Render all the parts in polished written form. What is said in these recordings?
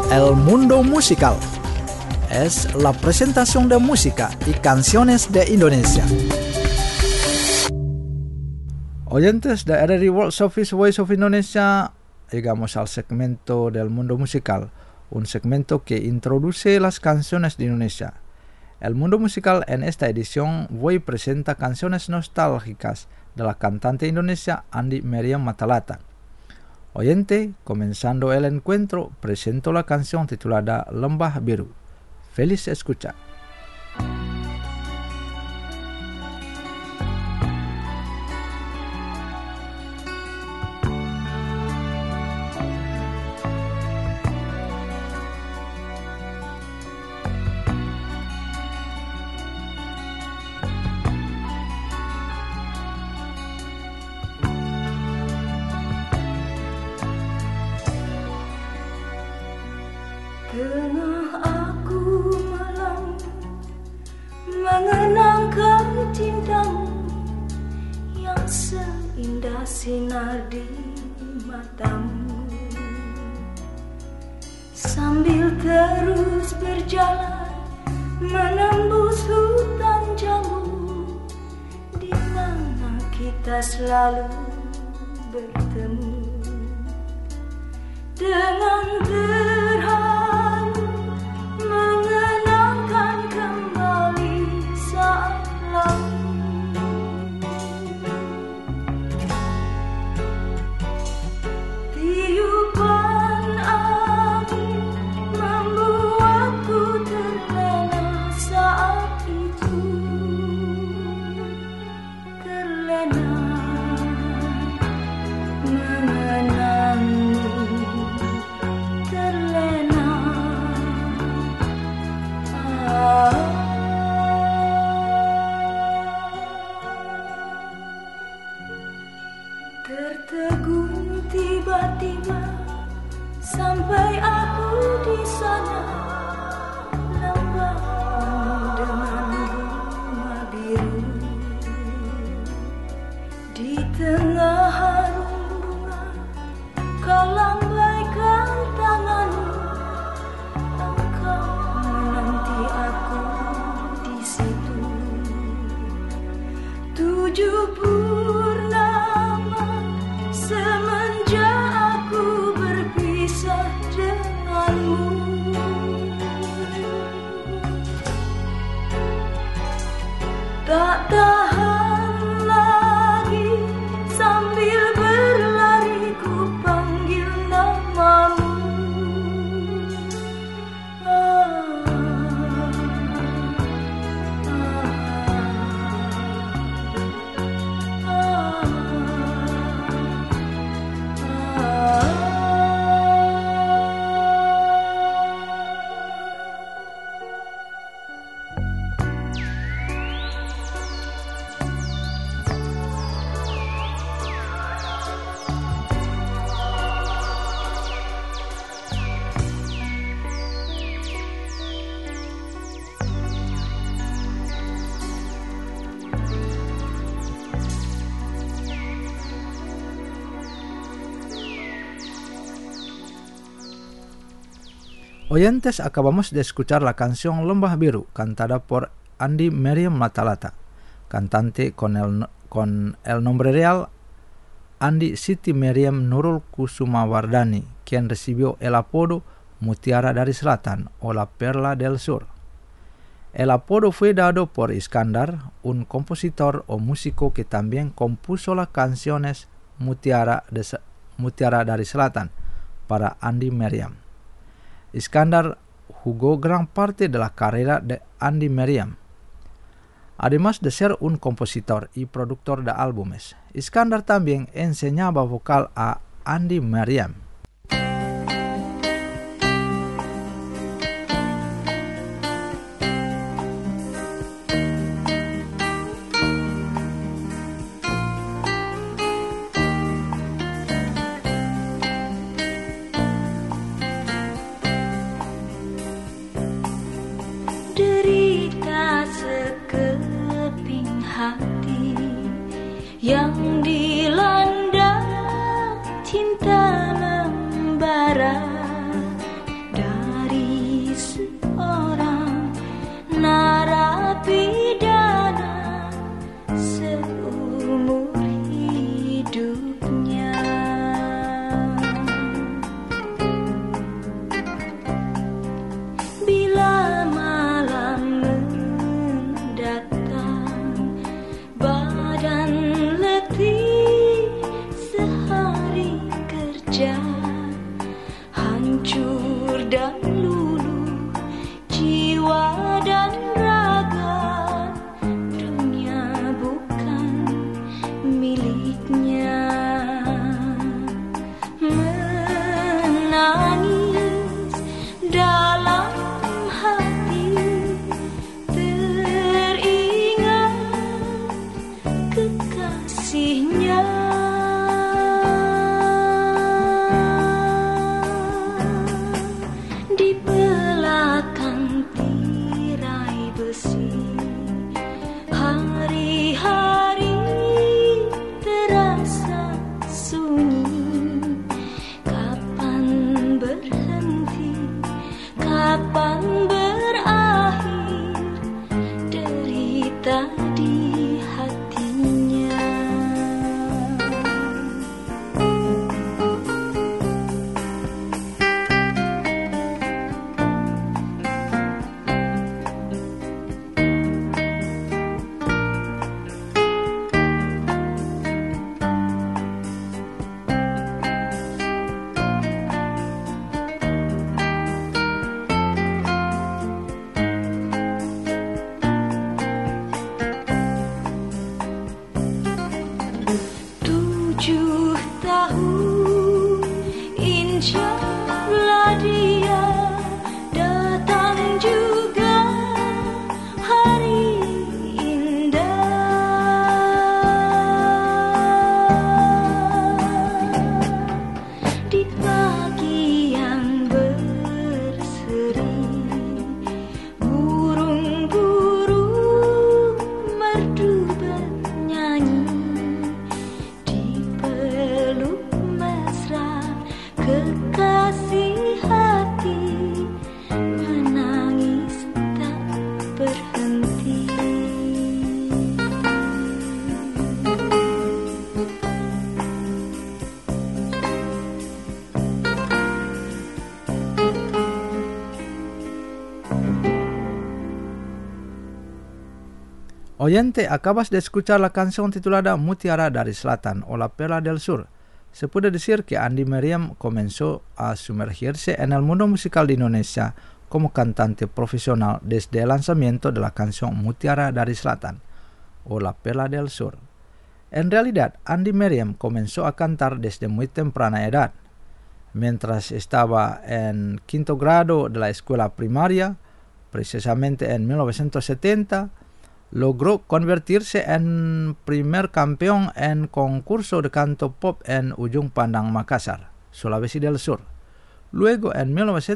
El Mundo Musical. Es la presentación de música y canciones de Indonesia. Oyentes de RRI World Service Voice of Indonesia, llegamos al segmento del Mundo Musical, un segmento que introduce las canciones de Indonesia. El Mundo Musical en esta edición voy presenta canciones nostálgicas de la cantante indonesia Andi Meriam Matalata. Oyente, comenzando el encuentro, presento la canción titulada Lembah Biru. Feliz escucha. Tengah aku malam mengenangkan cintamu yang seindah sinar di matamu, sambil terus berjalan menembus hutan jambu di mana kita selalu bertemu. Dengan terharu mengenangkan kembali saat lalu. Tiupan angin membuatku terlena saat itu, terlena mengenangmu, terlena. Tertegun tiba-tiba sampai aku di sana, lembah dengan bunga biru. Di tengah harum bunga kau lambaikan tanganmu, engkau menanti aku di situ. 7 purnama semenjak aku berpisah denganmu. Tak tahan lagi, sambil berlari ku panggil namamu. Oyentes, acabamos de escuchar la canción Lembah Biru, cantada por Andi Meriam Matalata, cantante con el nombre real Andi Siti Meriam Nurul Kusumawardhani, quien recibió el apodo Mutiara dari Selatan o la Perla del Sur. El apodo fue dado por Iskandar, un compositor o músico que también compuso las canciones Mutiara dari Selatan para Andi Meriam. Iskandar jugó gran parte de la carrera de Andi Meriam. Además de ser un compositor y productor de álbumes, Iskandar también enseñaba vocal a Andi Meriam. Derita sekeping hati yang dilanda cinta membara dan hancur dan luluh jiwa dan raga, dunia bukan miliknya. Menangis dalam hati, teringat kekasihnya. Di belakang tirai besi, hari-hari terasa sunyi. Kapan berhenti, kapan berakhir derita di hatinya. Oyente, acabas de escuchar la canción titulada Mutiara dari Selatan o La Perla del Sur. Se puede decir que Andy Meriam comenzó a sumergirse en el mundo musical de Indonesia como cantante profesional desde el lanzamiento de la canción Mutiara dari Selatan o La Perla del Sur. En realidad, Andy Meriam comenzó a cantar desde muy temprana edad. Mientras estaba en quinto grado de la escuela primaria, precisamente en 1970, logró convertirse en primer campeón en concurso de canto pop en Ujung Pandang, Makassar, Sulawesi del Sur. Luego, en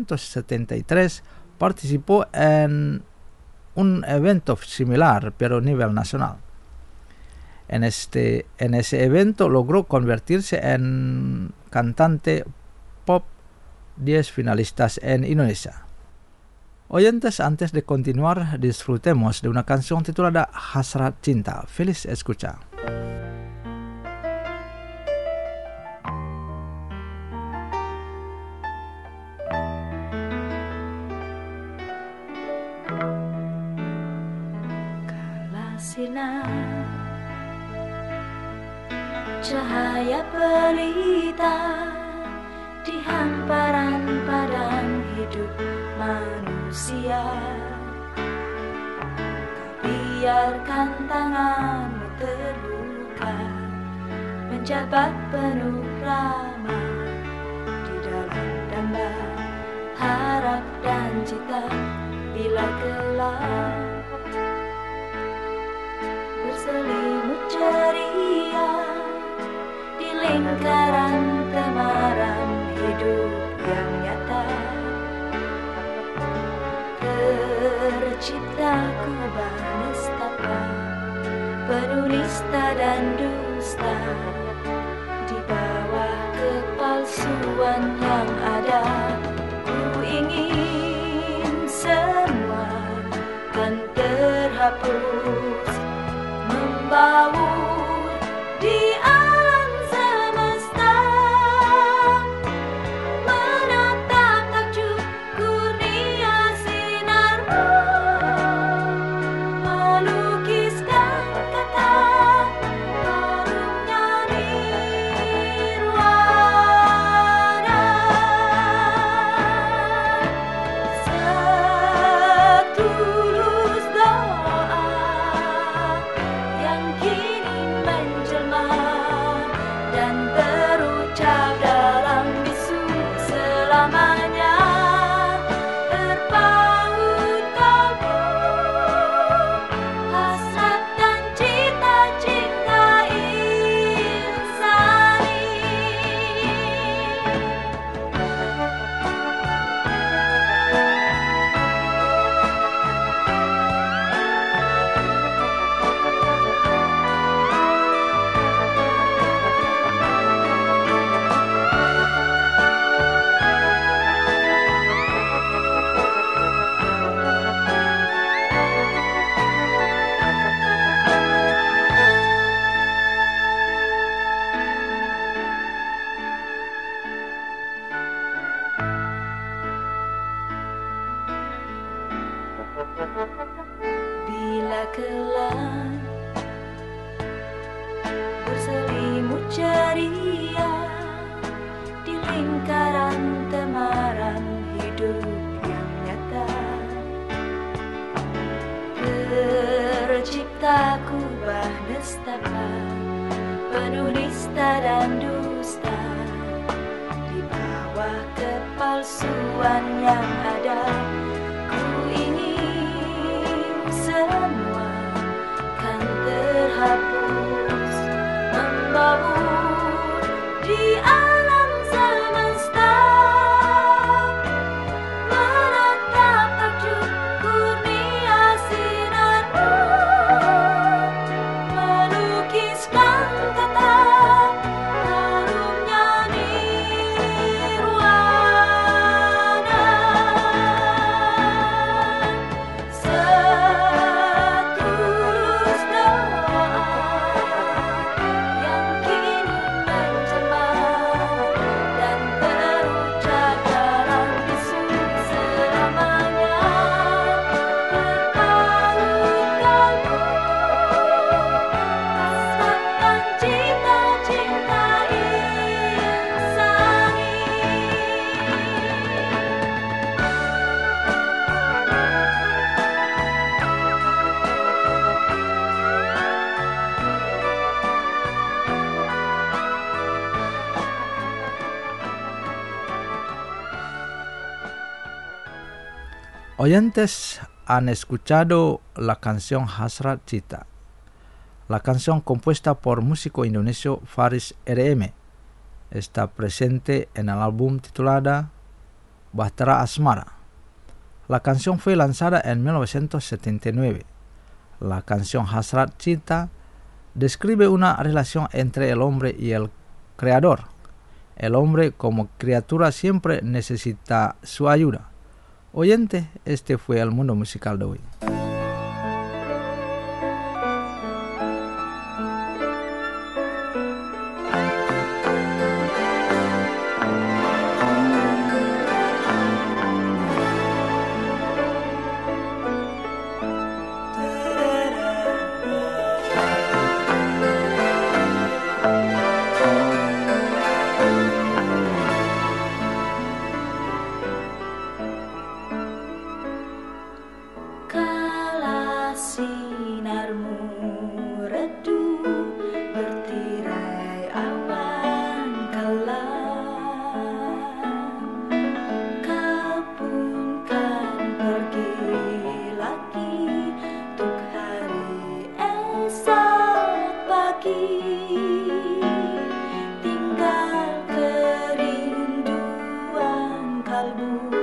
1973, participó en un evento similar, pero a nivel nacional. En ese evento logró convertirse en cantante pop 10 finalistas en Indonesia. Oyentes, antes de continuar, disfrutemos de una canción titulada Hasrat Cinta. Feliz escucha. Kala sinar cahaya pelita di hamparan padang hidup manusia, kau biarkan tanganmu terluka, menjabat penuh ramah di dalam damba harap dan cita. Bila gelap berselimut ceria di lingkaran temaram hidup yang nyata, terciptaku nestapa, penuh nista dan dusta, di bawah kepalsuan yang ada. Ku ingin semua kan terhapus, membaur di alam semesta, menatap takjub kurnia sinarmu, melukiskan kata forumnya nirwana. Bila kelak berselimut ceria di lingkaran temaram hidup yang nyata, tercipta kubah nestapa penuh nista dan dusta di bawah kepalsuan yang ada. Ku ingin semua kan terhapus, membaur di alam semesta, menatap takjub kurnia sinarmu, melukiskan kata harumnya nirwana. Setulus doa yang kini menjemah dan terucap dalam bisu selamanya, berpalut kalbu hasratkan cita-cita insani. Oyentes han escuchado la canción Hasrat Cita, la canción compuesta por músico indonesio Faris RM. Está presente en el álbum titulada Bahtera Asmara. La canción fue lanzada en 1979. La canción Hasrat Cita describe una relación entre el hombre y el creador. El hombre como criatura siempre necesita su ayuda. Oyente, este fue el mundo musical de hoy. Kala sinarmu redup bertirai awan kelam, kau pun kan pergi lagi untuk hari esok pagi, tinggal kerinduan kalbu